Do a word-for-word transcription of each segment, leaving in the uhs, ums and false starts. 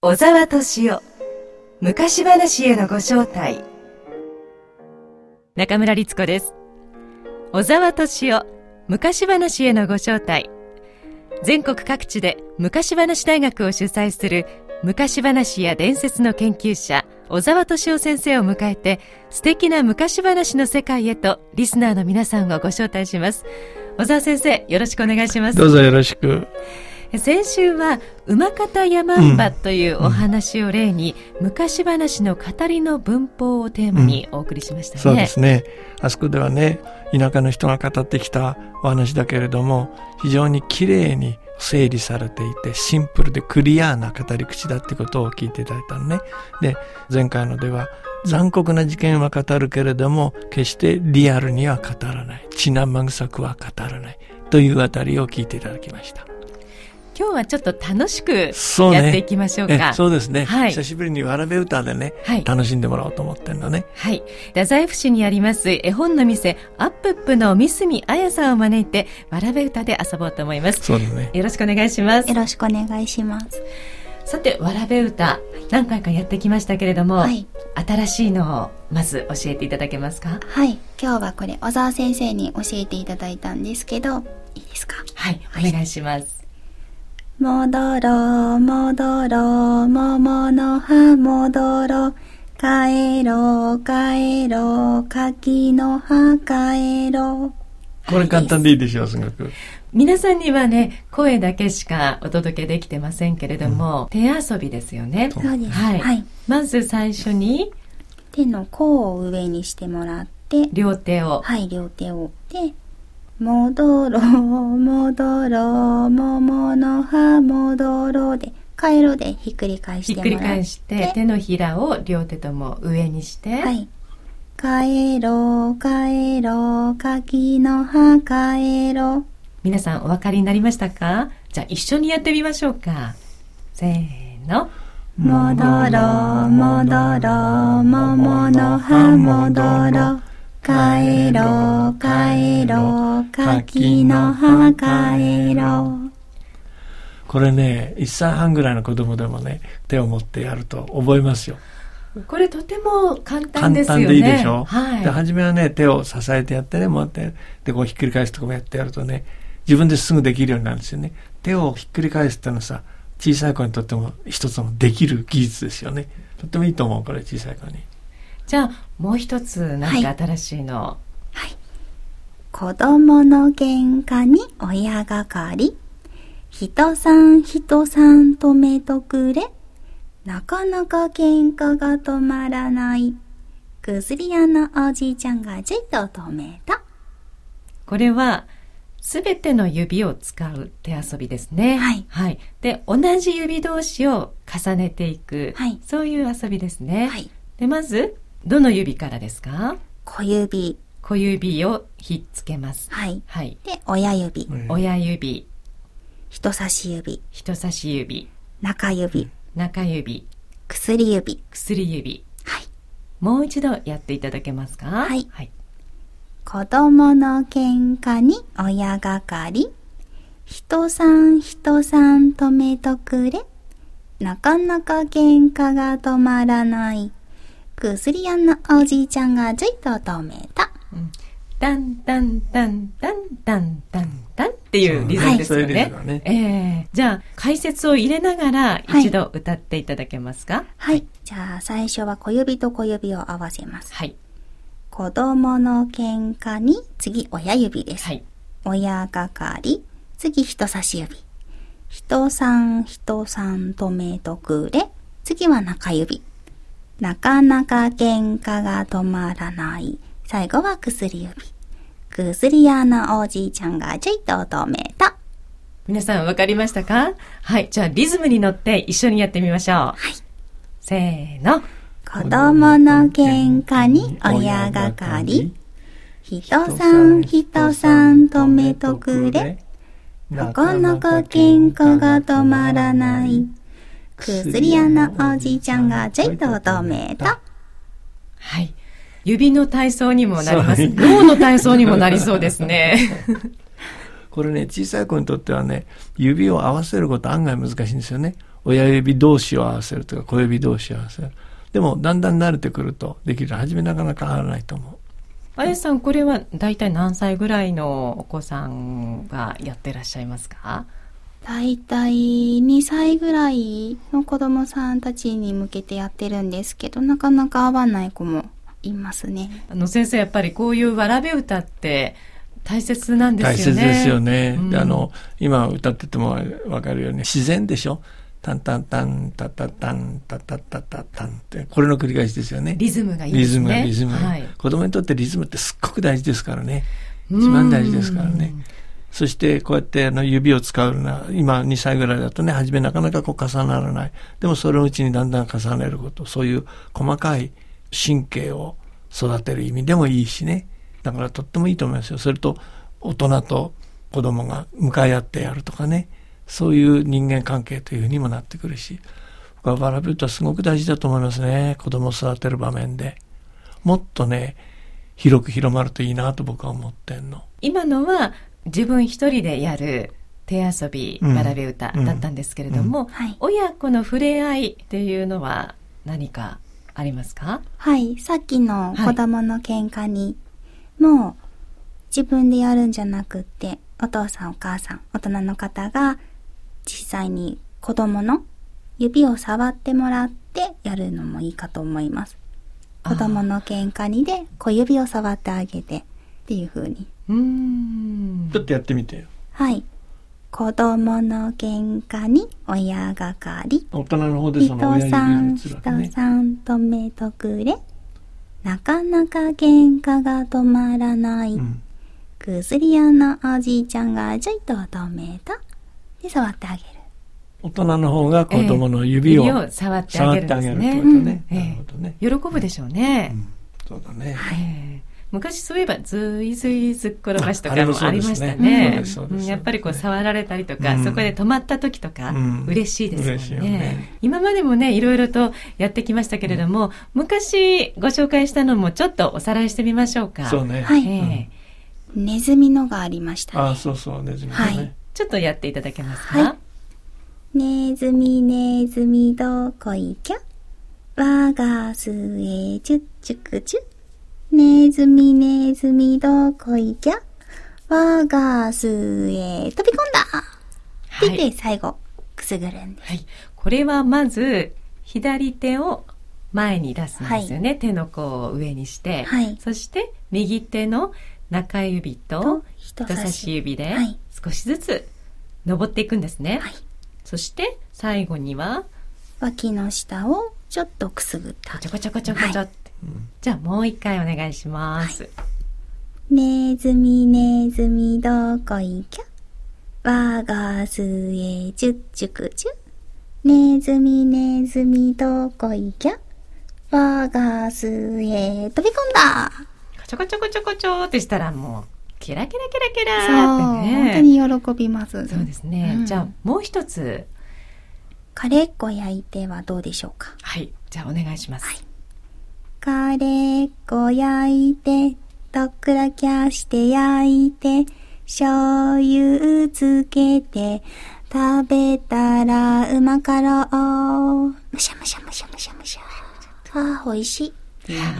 小沢敏夫昔話へのご招待。 中村律子です。小沢敏夫昔話へのご招待。全国各地で昔話大学を主催する昔話や伝説の研究者小沢敏夫先生を迎えて、素敵な昔話の世界へとリスナーの皆さんをご招待します。小沢先生、よろしくお願いします。 どうぞよろしく。 先週は馬方山姥というお話を例に、うん、昔話の語りの文法をテーマにお送りしましたね、 うん、そうですね。あそこではね、田舎の人が語ってきたお話だけれども、非常にきれいに整理されていて、シンプルでクリアな語り口だってことを聞いていただいたのね。で、前回のでは残酷な事件は語るけれども、決してリアルには語らない、血生臭くは語らないというあたりを聞いていただきました。 今日はちょっと楽しくやっていきましょうか。 そうね、えそうですね、 はい、 久しぶりにわらべ歌でね、はい、楽しんでもらおうと思ってるのね。 はい、太宰府市にあります絵本の店アップップの三角彩さんを招いてわらべ歌で遊ぼうと思います。 そうですね、 よろしくお願いします。 よろしくお願いします。 さて、わらべ歌何回かやってきましたけれども、はい、新しいのをまず教えていただけますか？ はい、今日はこれ小沢先生に教えていただいたんですけど、いいですか？ はい、お願いします。 戻ろう戻ろう桃の葉戻ろう帰ろう帰ろう柿の葉帰ろう。 これ簡単でいいでしょう、すごく。 皆さんにはね、声だけしかお届けできてませんけれども、うん、手遊びですよね。 そうです、 はいはい、 まず最初に手の甲を上にしてもらって、 両手を、 はい、両手をで戻ろう戻ろう桃の葉戻ろうで帰ろうでひっくり返してもらって、 ひっくり返して手のひらを両手とも上にして、 はい、帰ろう帰ろう柿の葉帰ろう。 皆さんお分かりになりましたか？じゃあ一緒にやってみましょうか。せーの。 戻ろう戻ろう桃の葉戻ろう帰ろう帰ろう柿の葉帰ろう。 これね、いっさいはんぐらいの子供でもね、手を持ってやると覚えますよ。 これとても簡単ですよね。 簡単でいいでしょ、 はい、 で初めはね、手を支えてやってね、持ってでこうひっくり返すとかもやってやるとね、自分ですぐできるようになるんですよね。手をひっくり返すってのはさ、小さい子にとっても一つのできる技術ですよね。とってもいいと思う、これ小さい子に。 じゃあもう一つ何か新しいの、はいはい、子供の喧嘩に親がかり、人さん人さん止めとくれ、なかなか喧嘩が止まらない、薬屋のおじいちゃんがじっと止めた。 これはすべての指を使う手遊びですね。 はい、 はい、で同じ指同士を重ねていく、はい、そういう遊びですね。はい、でまずどの指からですか？ 小指。 小指をひっつけます。 はい。 はい、 で、親指。 親指。 人差し指。 人差し指。 中指。 中指。 薬指。 薬指。 はい。 もう一度やっていただけますか？ はい。 はい、 子供の喧嘩に親がかり、人さん人さん止めとくれ、なかなか喧嘩が止まらない、薬屋のおじいちゃんがじっと止めた。 うん、タンタンタンタンタンタンタンっていうリズムですよね。はい、ね、えー、じゃあ解説を入れながら一度歌っていただけますか？ はい、はい、じゃあ最初は小指と小指を合わせます。 はい。 子供の喧嘩に次親指です。 はい。 親がかり、次人差し指。人さん人さん止めとくれ、次は中指。なかなか喧嘩が止まらない、最後は薬指。薬屋のおじいちゃんがじっと止めた。 皆さんわかりましたか？はい、じゃあリズムに乗って一緒にやってみましょう。はい。せーの。 子供の喧嘩に親がかり、人さん人さん止めとくれ、なかなか喧嘩が止まらない、薬屋のおじいちゃんがじっと止めた。 はい、指の体操にもなります。脳の体操にもなりそうですね。 これね、小さい子にとってはね、指を合わせること案外難しいんですよね。 親指同士を合わせるとか小指同士を合わせる。でもだんだん慣れてくるとできる。初めなかなか合わないと思う。 あやさん、これはだいたい何歳ぐらいのお子さんがやってらっしゃいますか？ だいたいにさいぐらいの子供さんたちに向けてやってるんですけど、なかなか合わない子もいますね。 あの先生、やっぱりこういうわらべ歌って大切なんですよね。 大切ですよね。 うん、 であの今歌っててもわかるように自然でしょ。タンタンタンタタタンタタタタタンってこれの繰り返しですよね。 リズムがいいですね。 リズムがリズムが、 はい、 子供にとってリズムってすっごく大事ですからね。一番大事ですからね。そしてこうやってあの指を使うのは今にさいぐらいだとね、初めなかなかこう重ならない。でもそのうちにだんだん重ねること、そういう細かい神経を育てる意味でもいいしね。だからとってもいいと思いますよ。それと大人と子供が向かい合ってやるとかね、そういう人間関係というふうにもなってくるし、わらべ歌はすごく大事だと思いますね。子供を育てる場面でもっとね、広く広まるといいなと僕は思ってんの。 今のは自分一人でやる手遊び、 うん、 わらべ歌だったんですけれども、 うんはい、 親子の触れ合いっていうのは何かありますか？ はい、さっきの子供の喧嘩に、はい、もう自分でやるんじゃなくってお父さんお母さん大人の方が実際に子供の指を触ってもらってやるのもいいかと思います。子供の喧嘩にで小指を触ってあげてっていう風に。 うーん、 ちょっとやってみてよ。 はい。子供の喧嘩に親がかり。 大人の方でその親指人さん、 を打つわけね。 人さん止めとくれ。なかなか喧嘩が止まらない。うん、薬屋のおじいちゃんがちょいと止めた。で、触ってあげる。 大人の方が子供の指を、 えー、指を触ってあげるんですね。 触ってあげるってことね。 うん、 なるほどね。 喜ぶでしょうね。 うん、そうだね。 はい。昔そういえばずいずいずっころばしとかもありましたね。やっぱりこう触られたりとか、うん、そこで止まった時とか、うん、嬉しいですよね。嬉しいよね。今までもね、いろいろとやってきましたけれども、うん、昔ご紹介したのもちょっとおさらいしてみましょうか。 そうね。 はい。えーうん、ネズミのがありましたね。 あ、そうそう、ネズミのね。はい。 ちょっとやっていただけますか？はい。 ネズミネズミどこ行きゃ？我が巣へチュッチュクチュ。ネズミネズミどこ行きゃ？我が巣へ飛び込んだ、はい、って言って最後くすぐるんです、 はい、これはまず左手を前に出すんですよね、はい、手の甲を上にして、はい、そして右手の中指と人差し指で少しずつ登っていくんですね、はい、そして最後には脇の下をちょっとくすぐったちょこちょこちょこちょ、はい、じゃあもう一回お願いします、はい、 ネズミネズミどこ行きゃ？我が巣へチュッチュクチュ。ネズミネズミどこ行きゃ？我が巣へ飛び込んだ。 ちょこちょこちょこちょってしたらもうキラキラキラキラってね。 そう、本当に喜びます。 そうですね、うん、じゃあもう一つカレー粉焼いてはどうでしょうか？ はい、じゃあお願いします、はい、 カレー粉焼いてとっくらきゃして焼いて醤油つけて食べたらうまかろう。むしゃむしゃむしゃむしゃむしゃ。ああ、美味しい、 はい、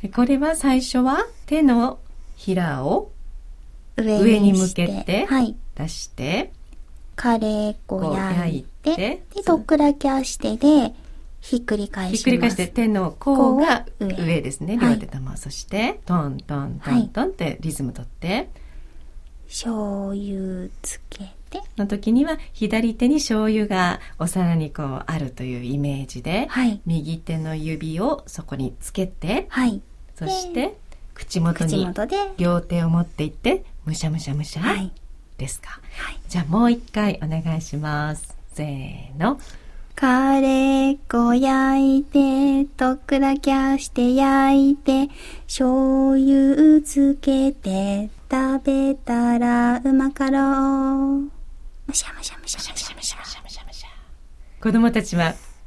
これは最初は手のひらを上に向けて出して、はい、 カレー粉焼いてでとっくらきゃしてでひっくり返します。 ひっくり返して手の甲が上ですね、両手とも、はい、そしてトントントントンってリズム取って、はい、 醤油つけての時には左手に醤油がお皿にこうあるというイメージで、はい、右手の指をそこにつけて、はい、そして口元に両手を持っていってむしゃむしゃむしゃ、はい、ですか、はい、じゃあもう一回お願いします。せーの。 カレー粉焼いてとっくらきゃして焼いて醤油つけて食べたらうまかろう。むしゃむしゃむしゃむしゃむしゃむしゃむしゃむしゃ。 子供たちは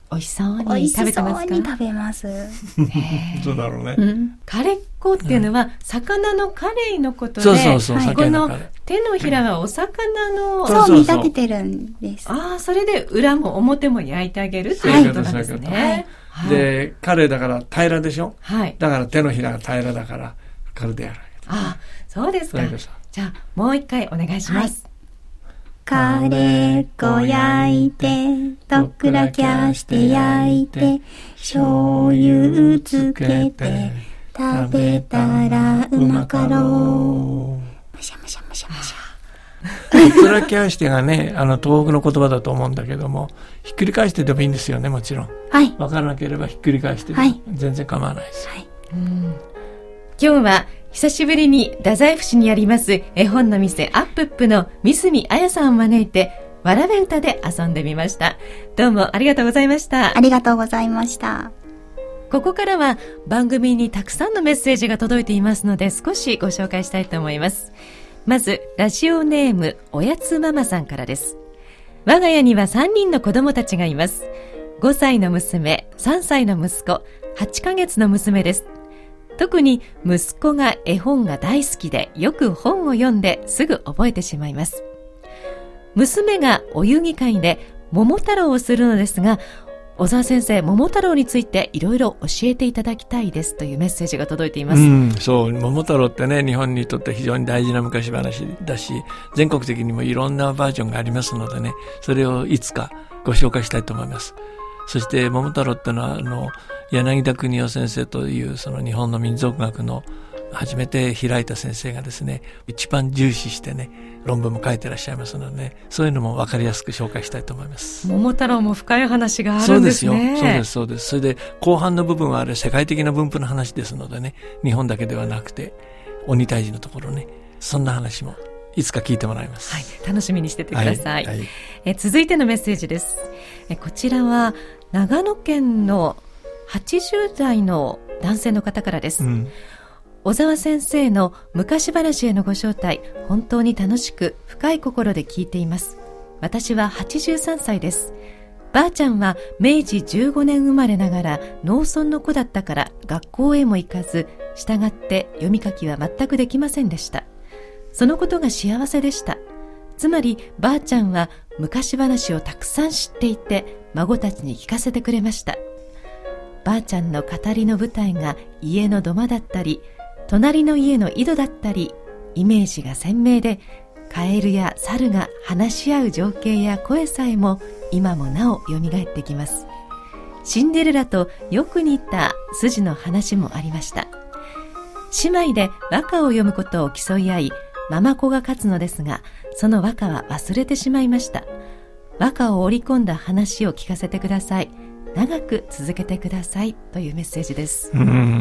美味しそう美味にしそう食べてますか？ に食べます。 そうだろうね。 うん。 カレッコっていうのは、魚のカレイのことで、 そうそうそう、 はいこの鮭のカレー。 手のひらはお魚の、 そうそう見立ててるんです。 ああ、それで裏も表も焼いてあげるとはいいうことなんですそういうことね。はい。 で、カレーだから平らでしょ。 はい。 だから手のひらが平らだから軽でやるわけだ。 ああ、そうですかそういうこと。 じゃあ、もう一回お願いします。 カレー粉焼いて、とっくらキャして焼いて、醤油つけて、食べたらうまかろう。むしゃむしゃむしゃむしゃ。 とっくらキャしてがね、あの東北の言葉だと思うんだけども、ひっくり返してでもいいんですよね、もちろん。 はい。 わからなければひっくり返してもはい全然構わないです。 はい。 うん今日は久しぶりに太宰府市にあります絵本の店アップップの三角彩さんを招いてわらべ歌で遊んでみました。どうもありがとうございました。 ありがとうございました。 ここからは番組にたくさんのメッセージが届いていますので少しご紹介したいと思います。まずラジオネームおやつママさんからです。我が家にはさんにんの子供たちがいます。ごさいの娘、さんさいの息子、はちかげつの娘です。特に息子が絵本が大好きでよく本を読んですぐ覚えてしまいます。娘がお遊戯会で桃太郎をするのですが、小沢先生、桃太郎についていろいろ教えていただきたいですというメッセージが届いています。 うん、そう、桃太郎ってね、日本にとって非常に大事な昔話だし、全国的にもいろんなバージョンがありますのでね、それをいつかご紹介したいと思います。そして桃太郎ってのはあの柳田国夫先生というその日本の民族学の初めて開いた先生がですね、一番重視してね論文も書いてらっしゃいますので、ね、そういうのも分かりやすく紹介したいと思います。 桃太郎も深い話があるんですね。 そうですよ、そうですそうです。それで後半の部分はあれ世界的な分布の話ですのでね、日本だけではなくて鬼退治のところね、そんな話もいつか聞いてもらいます。 はい、楽しみにしててください。 はいはい、 え続いてのメッセージです。えこちらは長野県のはちじゅうだいの男性の方からです。うん、小沢先生の昔話へのご招待、本当に楽しく深い心で聞いています。私ははちじゅうさんさいです。ばあちゃんはめいじじゅうごねん生まれながら農村の子だったから学校へも行かず、したがって読み書きは全くできませんでした。そのことが幸せでした。つまりばあちゃんは昔話をたくさん知っていて、孫たちに聞かせてくれました。ばあちゃんの語りの舞台が家の土間だったり、隣の家の井戸だったり、イメージが鮮明で、カエルや猿が話し合う情景や声さえも今もなおよみがえってきます。シンデレラとよく似た筋の話もありました。姉妹で和歌を読むことを競い合い、ママ子が勝つのですが、その和歌は忘れてしまいました。和歌を織り込んだ話を聞かせてください。長く続けてくださいというメッセージです。 うん、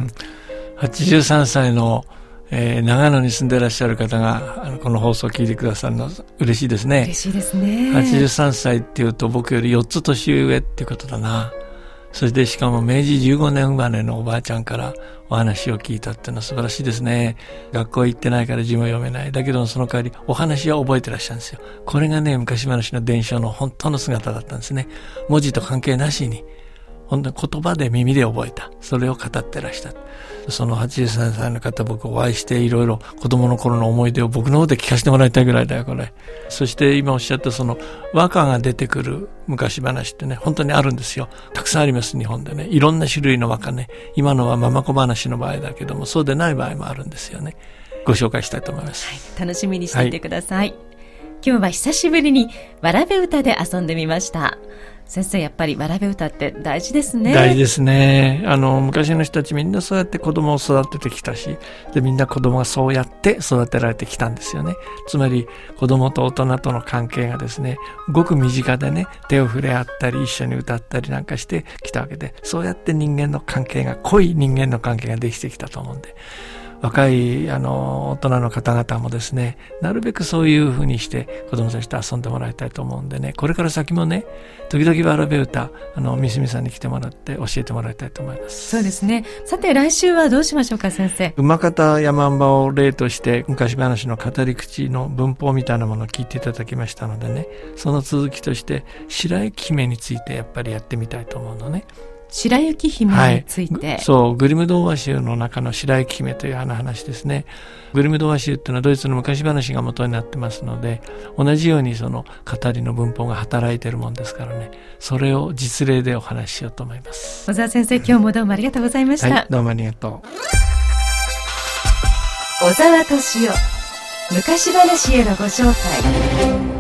はちじゅうさんさいの、えー、長野に住んでいらっしゃる方があのこの放送を聞いてくださるの嬉しいですね。 嬉しいですね。 はちじゅうさんさいっていうと僕よりよっつ年上っていうことだな。そしてしかもめいじじゅうごねん生まれのおばあちゃんからお話を聞いたっていうのは素晴らしいですね。学校行ってないから字も読めない。だけどその代わりお話は覚えてらっしゃるんですよ。これがね、昔話の伝承の本当の姿だったんですね。文字と関係なしに本当に言葉で耳で覚えた。それを語ってらした。そのはちじゅうさんさいの方、僕お会いしていろいろ子供の頃の思い出を僕の方で聞かせてもらいたいぐらいだよ、これ。そして今おっしゃったその和歌が出てくる昔話ってね、本当にあるんですよ。たくさんあります、日本でね。いろんな種類の和歌ね。今のはママ子話の場合だけども、そうでない場合もあるんですよね。ご紹介したいと思います。 はい、楽しみにしていてください。はい、今日は久しぶりにわらべ歌で遊んでみました。先生、やっぱりわらべ歌って大事ですね。 大事ですね。あの昔の人たちみんなそうやって子供を育ててきたし、でみんな子供がそうやって育てられてきたんですよね。つまり子供と大人との関係がですね、ごく身近でね、手を触れ合ったり一緒に歌ったりなんかしてきたわけで、そうやって人間の関係が、濃い人間の関係ができてきたと思うんで、 若いあの大人の方々もですね、なるべくそういうふうにして子供たちと遊んでもらいたいと思うんでね、これから先もね、時々わらべ歌、あのみすみさんに来てもらって教えてもらいたいと思います。 そうですね。さて来週はどうしましょうか、先生。 馬方山姥を例として昔話の語り口の文法みたいなものを聞いていただきましたのでね、その続きとして白雪姫についてやっぱりやってみたいと思うのね。 白雪姫について、はい、 そうグリム童話集の中の白雪姫という話ですね。グリム童話集っていうのはドイツの昔話が元になってますので、同じようにその語りの文法が働いているもんですからね、それを実例でお話ししようと思います。 小沢先生、今日もどうもありがとうございました。 はい、どうもありがとう。 小沢敏夫、昔話へのご招待。